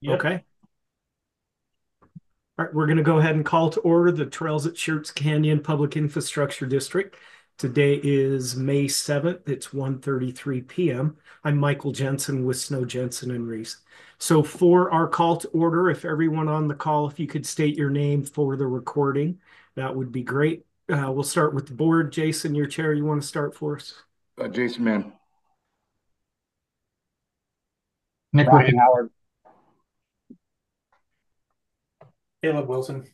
Yep. Okay. All right, we're going to go ahead and call to order the Trails at Schertz Canyon Public Infrastructure District. Today is May 7th. It's 1:33 p.m. I'm Michael Jensen with Snow Jensen and Reese. So for our call to order, if everyone on the call, if you could state your name for the recording, that would be great. We'll start with the board. Jason, your chair, you want to start for us? Jason Mann. Nick Ryan Wickett. Howard. Caleb Wilson.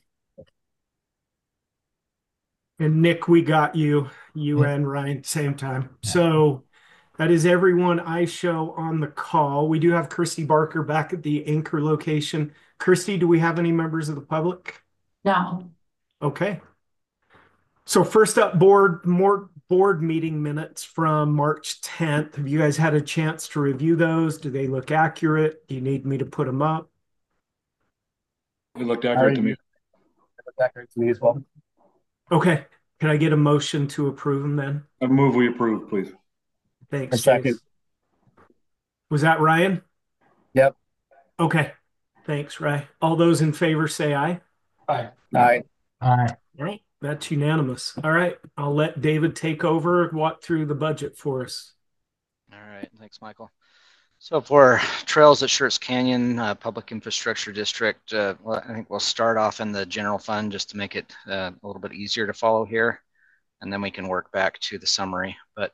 And Nick, we got you, and Ryan, same time. So that is everyone I show on the call. We do have Christy Barker back at the anchor location. Christy, do we have any members of the public? No. Okay. So first up, more board meeting minutes from March 10th. Have you guys had a chance to review those? Do they look accurate? Do you need me to put them up? It looked I accurate to me. already looked accurate to me as well. Okay. Can I get a motion to approve them then? I move we approve, please. A Thanks, second. Chase. Was that Ryan? Yep. Okay. Thanks, Ray. All those in favor say aye. Aye. Aye. All right. All right. That's unanimous. All right. I'll let David take over and walk through the budget for us. All right. Thanks, Michael. So for Trails at Schertz Canyon Public Infrastructure District, well, I think we'll start off in the general fund just to make it a little bit easier to follow here, and then we can work back to the summary. But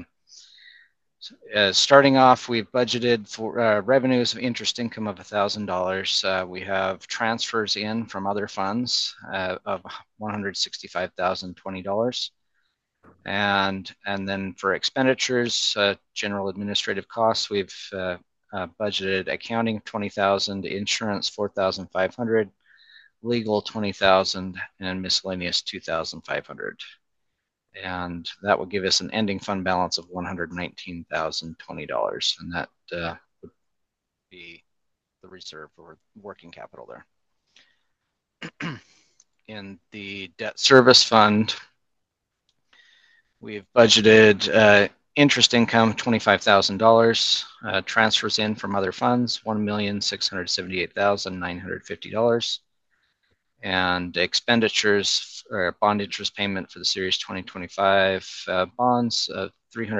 starting off, we've budgeted for revenues of interest income of $1,000. We have transfers in from other funds of $165,020. And then for expenditures, general administrative costs, we've budgeted accounting 20,000, insurance 4,500, legal 20,000, and miscellaneous 2,500. And that will give us an ending fund balance of $119,020, and that would be the reserve or working capital there. In the debt service fund, we've budgeted interest income $25,000, transfers in from other funds $1,678,950, and expenditures or bond interest payment for the Series 2025 bonds of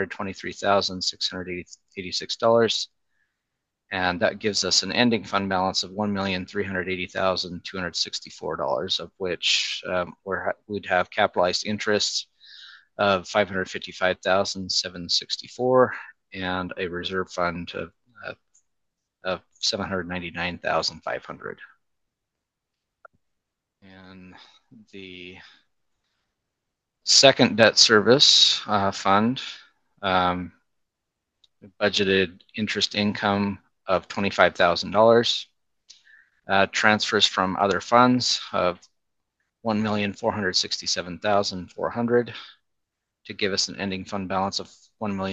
$323,686. And that gives us an ending fund balance of $1,380,264, of which we'd have capitalized interest of $555,764 and a reserve fund of $799,500. And the second debt service fund, budgeted interest income of $25,000, transfers from other funds of $1,467,400 to give us an ending fund balance of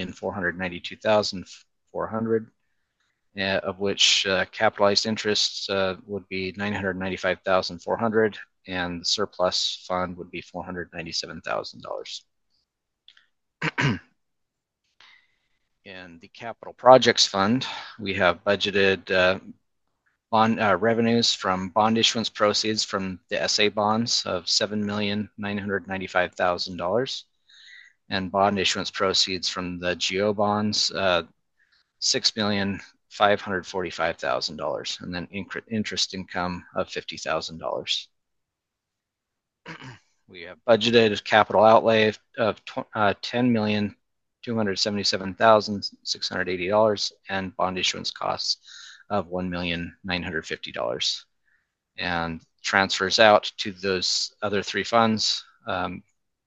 $1,492,400, of which capitalized interest would be $995,400, and the surplus fund would be $497,000. In the capital projects fund, we have budgeted bond revenues from bond issuance proceeds from the SA bonds of $7,995,000, and bond issuance proceeds from the GO bonds $6,545,000, and then interest income of $50,000. We have budgeted capital outlay of $10,277,680 and bond issuance costs of $1,950, and transfers out to those other three funds of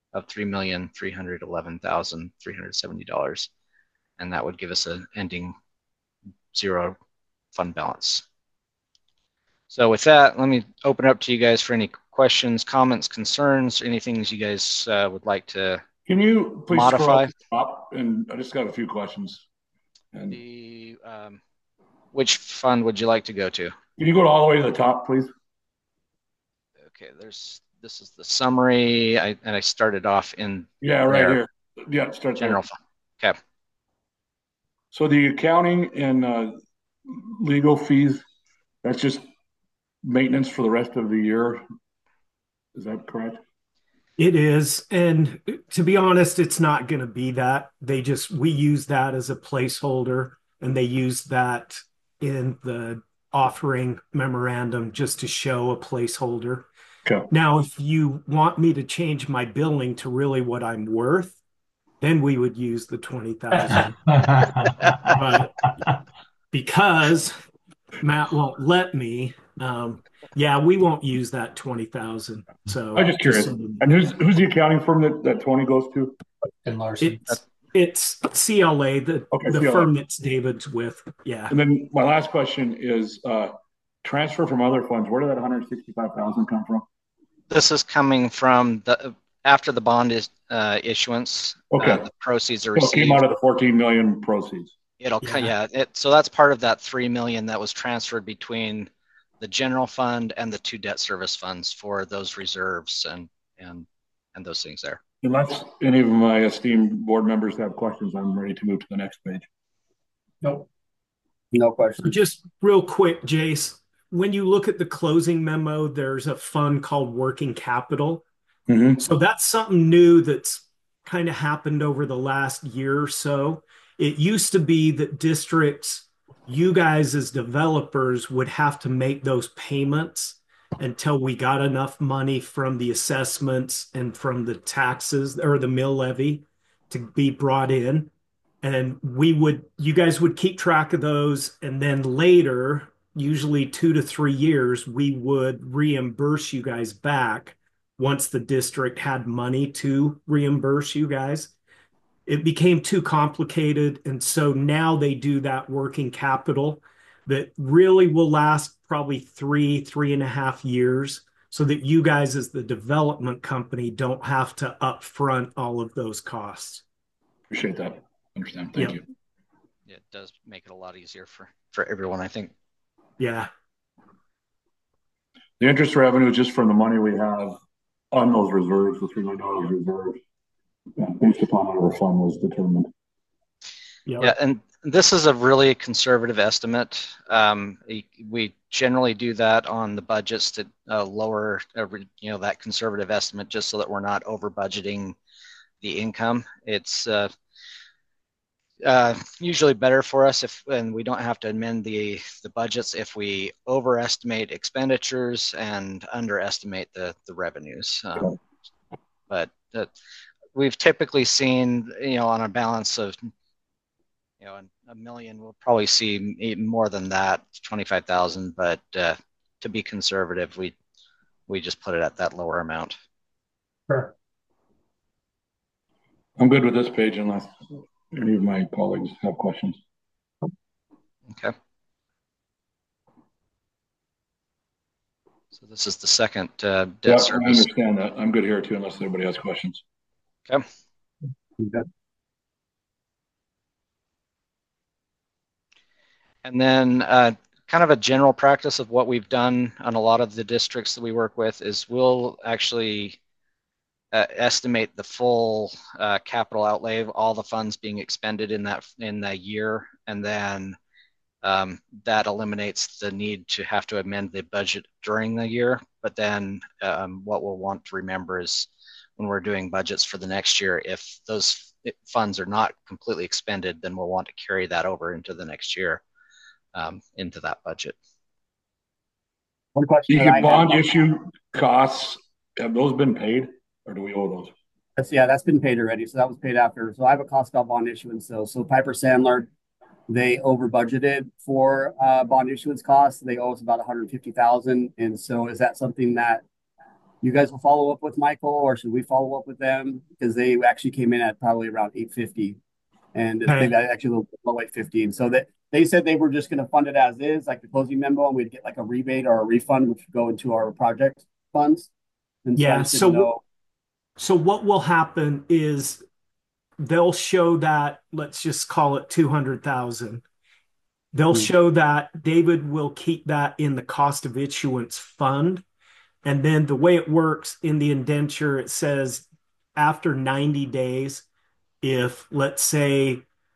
$3,311,370, and that would give us an ending zero fund balance. So with that, let me open it up to you guys for any questions, comments, concerns, anything you guys would like to Can you please modify. scroll up? And I just got a few questions. And The which fund would you like to go to? can you go all the way to the top, please? Okay, this is the summary, and I started off in Yeah, right there. here. Yeah, start General there. fund. Okay. So the accounting and legal fees, that's just maintenance for the rest of the year. Is that correct? It is. And to be honest, it's not going to be that. We use that as a placeholder and they use that in the offering memorandum just to show a placeholder. Okay. Now, if you want me to change my billing to really what I'm worth, then we would use the 20,000. But because Matt won't let me, yeah, we won't use that 20,000. So I'm just curious. And who's the accounting firm that 20 goes to? And Larson. It's CLA, the CLA. firm that's David's with. Yeah. And then my last question is transfer from other funds. Where did that 165,000 come from? This is coming from after the bond issuance. Okay. The proceeds are So received. it came out of the 14 million proceeds. So that's part of that 3 million that was transferred between the general fund and the two debt service funds for those reserves and those things there. Unless any of my esteemed board members have questions, I'm ready to move to the next page. Nope. No question. Just real quick, Jace, when you look at the closing memo, there's a fund called working capital. Mm-hmm. So that's something new that's kind of happened over the last year or so. It used to be that districts, you guys as developers would have to make those payments until we got enough money from the assessments and from the taxes or the mill levy to be brought in. And you guys would keep track of those. And then later, usually 2 to 3 years, we would reimburse you guys back once the district had money to reimburse you guys. It became too complicated. And so now they do that working capital that really will last probably 3.5 years so that you guys as the development company don't have to upfront all of those costs. Appreciate that. Understand. Thank you. Yeah, it does make it a lot easier for everyone, I think. Yeah. The interest revenue is just from the money we have on those reserves, the $3 million reserves, based upon how the fund was determined. Yep. Yeah, and this is a really conservative estimate. We generally do that on the budgets to lower, that conservative estimate just so that we're not over budgeting the income. It's usually better for us and we don't have to amend the budgets if we overestimate expenditures and underestimate the revenues. But we've typically seen, on a balance of, $1 million, we'll probably see even more than that, 25,000. But to be conservative, we just put it at that lower amount. Sure. I'm good with this page unless any of my colleagues have questions. Okay. So this is the second debt service. I understand that. I'm good here too, unless anybody has questions. Okay. And then kind of a general practice of what we've done on a lot of the districts that we work with is we'll actually estimate the full capital outlay of all the funds being expended in the year, and then that eliminates the need to have to amend the budget during the year. But then what we'll want to remember is when we're doing budgets for the next year, if those funds are not completely expended, then we'll want to carry that over into the next year, into that budget. One question. The bond issue costs, have those been paid or do we owe those? That's been paid already. So that was paid after. So I have a cost of bond issuance. So Piper Sandler, they over budgeted for bond issuance costs. They owe us about $150,000. And so is that something that you guys will follow up with, Michael, or should we follow up with them? Because they actually came in at probably around $850, and they actually a little below $850. And so they said they were just going to fund it as is, like the closing memo, and we'd get like a rebate or a refund, which would go into our project funds. And yeah. So what will happen is they'll show that, let's just call it 200,000. They'll show that David will keep that in the cost of issuance fund. And then the way it works in the indenture, it says after 90 days, if let's say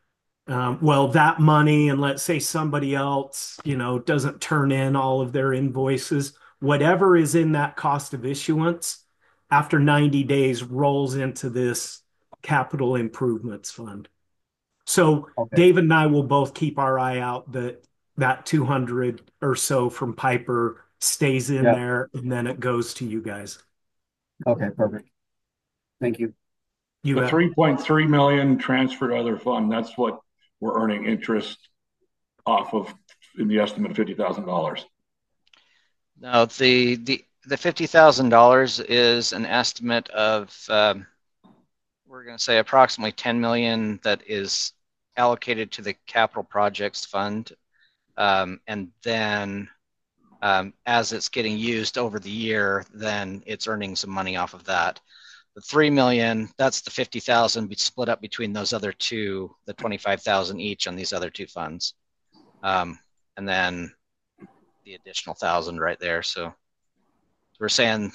Well, that money, and let's say somebody else, doesn't turn in all of their invoices, whatever is in that cost of issuance after 90 days rolls into this capital improvements fund. So Okay. David and I will both keep our eye out that that 200 or so from Piper stays in Yeah. there and then it goes to you guys. Okay, perfect. Thank you. You The bet. 3.3 million transferred to other fund, that's what we're earning interest off of in the estimate of $50,000. No, the $50,000 is an estimate of we're going to say approximately 10 million that is allocated to the capital projects fund, and then as it's getting used over the year, then it's earning some money off of that. The 3 million, that's the 50,000 split up between those other two, the 25,000 each on these other two funds, and then the additional 1,000 right there. So we're saying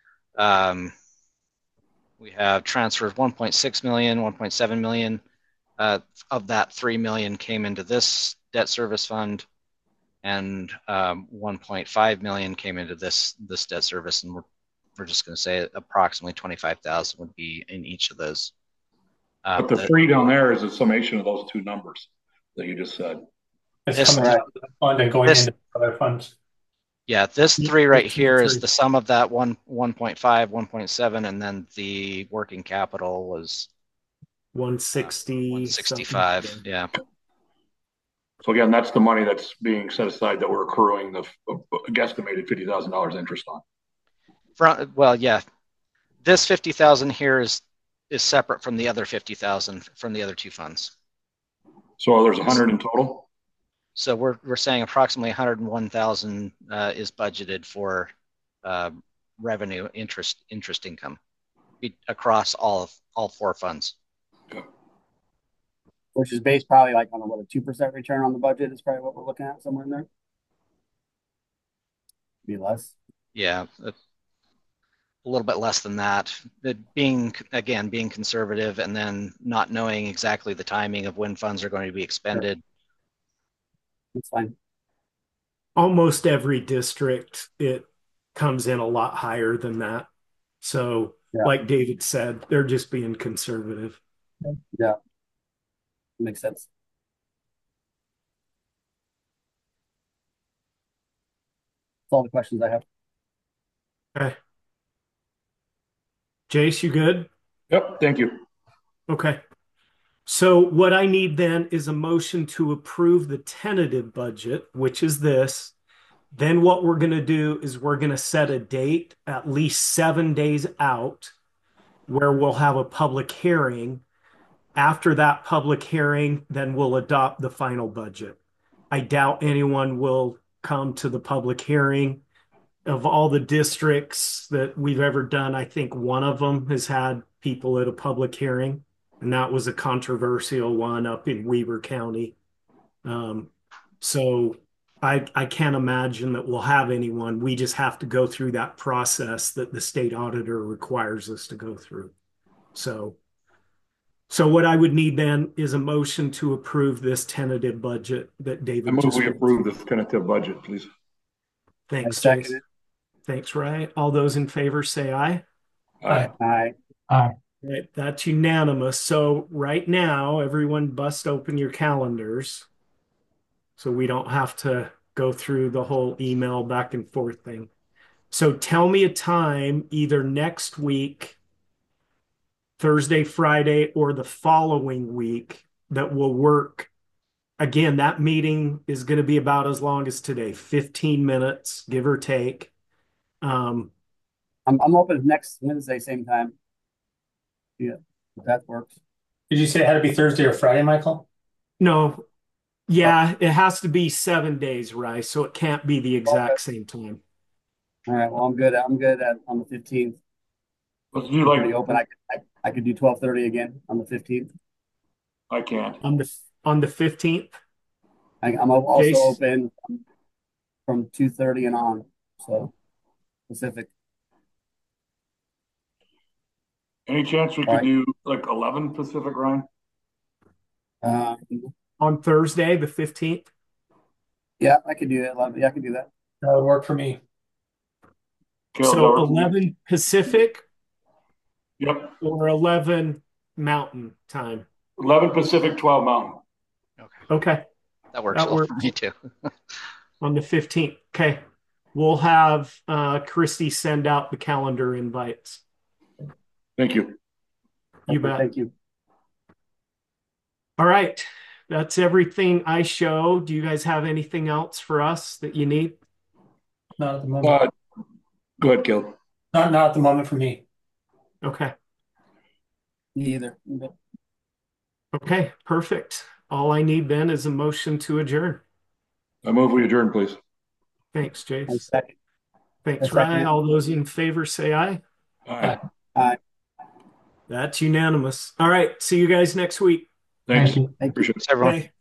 we have transfers 1.6 million, 1.7 million. Of that, 3 million came into this debt service fund, and 1.5 million came into this debt service, and we're just going to say approximately 25,000 would be in each of those. But the 3 down there is a summation of those two numbers that you just said. It's coming out of the fund and going into other funds. Yeah, this 3 right here is the sum of that 1.5, 1.7, and then the working capital was 160, 165. Yeah. So again, that's the money that's being set aside that we're accruing the guesstimated $50,000 interest on. Well, yeah, this 50,000 here is separate from the other 50,000 from the other two funds. So there's 100 in total. So we're saying approximately 101,000 is budgeted for revenue interest income across all 4 funds. Okay. Which is based probably like on a 2% return on the budget is probably what we're looking at somewhere in there. Be less. Yeah, a little bit less than that. Being conservative and then not knowing exactly the timing of when funds are going to be expended. Sure. That's fine. Almost every district, it comes in a lot higher than that. So, like David said, they're just being conservative. Yeah. Makes sense. That's all the questions I have. Okay. Jace, you good? Yep. Thank you. Okay. So what I need then is a motion to approve the tentative budget, which is this. Then what we're going to do is we're going to set a date at least 7 days out where we'll have a public hearing. After that public hearing, then we'll adopt the final budget. I doubt anyone will come to the public hearing. Of all the districts that we've ever done, I think one of them has had people at a public hearing, and that was a controversial one up in Weber County. So I can't imagine that we'll have anyone. We just have to go through that process that the state auditor requires us to go through. So what I would need then is a motion to approve this tentative budget that David I move just we read approve through. this tentative budget, please. Thanks, I second Jason. it. Thanks, Ryan. All those in favor say aye. Aye. Aye. Right, that's unanimous. So right now, everyone bust open your calendars so we don't have to go through the whole email back and forth thing. So tell me a time either next week, Thursday, Friday, or the following week that will work. Again, that meeting is going to be about as long as today, 15 minutes, give or take. I'm open next Wednesday, same time. Yeah, if that works. Did you say it had to be Thursday or Friday, Michael? No, yeah, it has to be 7 days, right? So it can't be the exact same time. All right. Well, I'm good. I'm good on the 15th. Let's do like Pretty open. I could do 12:30 again on the 15th. I can't. On the 15th? I'm also Jace? open from 2:30 and on. So Pacific. Any chance we could do like 11 Pacific, Ryan? On Thursday, the 15th? Yeah, I could do that. 11. Yeah, I could do that. That would work for me. So 11 Pacific? Yep. Or 11 Mountain time? 11 Pacific, 12 Mountain. Okay. That works well for me too. On the 15th. Okay. We'll have Christy send out the calendar invites. Thank you. You bet. Thank you. All right. That's everything I show. Do you guys have anything else for us that you need? Not at the moment. Go ahead, Gil. Not at the moment for me. Okay. Me either. Okay, perfect. All I need then is a motion to adjourn. I move we adjourn, please. Thanks, Jace. Second. Thanks, Ryan. All those in favor say aye. Aye. Aye. That's unanimous. All right. See you guys next week. Thanks. Thank you. Appreciate it. Thanks, everyone. Okay.